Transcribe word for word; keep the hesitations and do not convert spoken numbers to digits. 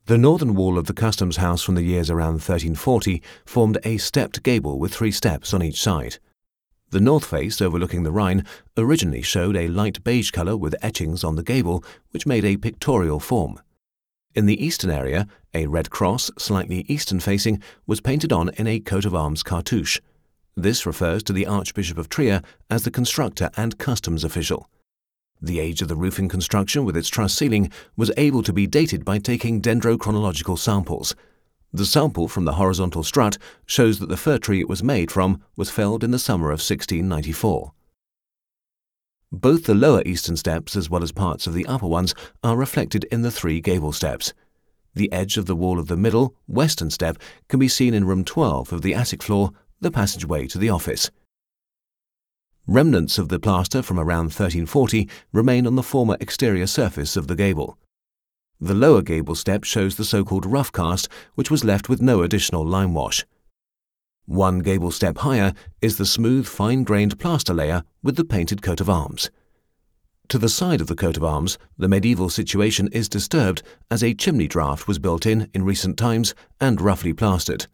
The northern wall of the Customs House from the years around thirteen forty formed a stepped gable with three steps on each side. The north face, overlooking the Rhine, originally showed a light beige colour with etchings on the gable, which made a pictorial form. In the eastern area, a red cross, slightly eastern-facing, was painted on in a coat of arms cartouche. This refers to the Archbishop of Trier as the constructor and customs official. The age of the roofing construction with its truss ceiling was able to be dated by taking dendrochronological samples. The sample from the horizontal strut shows that the fir tree it was made from was felled in the summer of sixteen ninety-four. Both the lower eastern steps as well as parts of the upper ones are reflected in the three gable steps. The edge of the wall of the middle, western step can be seen in room twelve of the attic floor, the passageway to the office. Remnants of the plaster from around thirteen forty remain on the former exterior surface of the gable. The lower gable step shows the so-called rough cast, which was left with no additional lime wash. One gable step higher is the smooth, fine-grained plaster layer with the painted coat of arms. To the side of the coat of arms, the medieval situation is disturbed as a chimney draught was built in in recent times and roughly plastered.